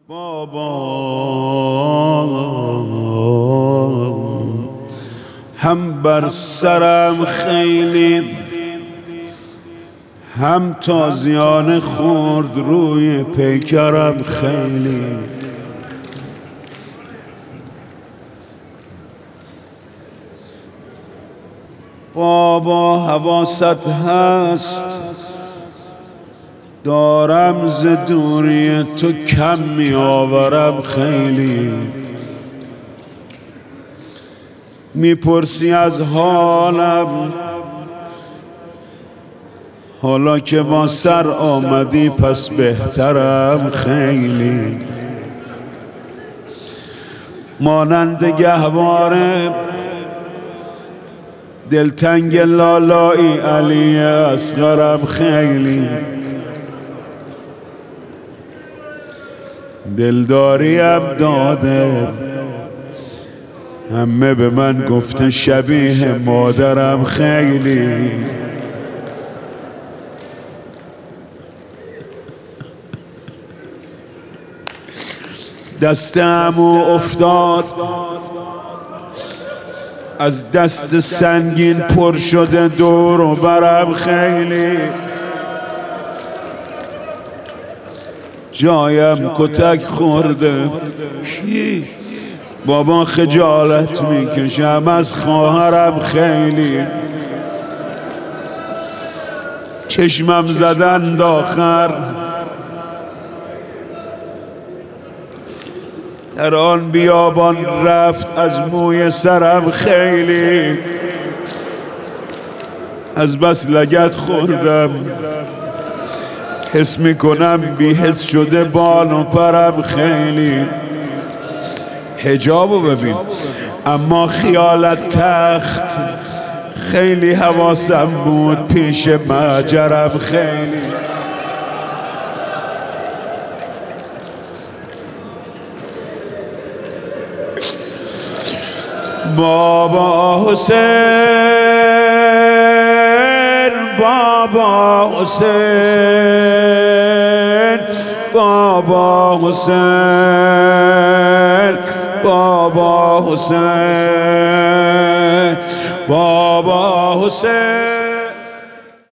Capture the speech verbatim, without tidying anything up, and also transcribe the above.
بابا هم بر سرم خیلی، هم تازیانه خورد روی پیکرم خیلی. بابا حواست هست دارم ز دوری تو کم می آورم خیلی. میپرسی از حالم حالا که با سر آمدی پس بهترم خیلی. مانند گهواره دلتنگ لالایی علی اصغرم خیلی. دلداریم داده همه به من گفته شبیه مادرم خیلی. دست عمو افتاد از دست سنگین پر شده دور و برم خیلی. جایم کتک خورده بابا خجالت میکشم از خواهرم خیلی. چشمم زدن آخر در آن بیابان رفت از موی سرم خیلی. از بس لگد خوردم حس میکنم بی حس شده بال و پرم خیلی. حجابو ببین اما خیالت تخت خیلی حواسم بود پیش مجرم خیلی. بابا حسین بابا حسین بابا حسین بابا حسین بابا حسین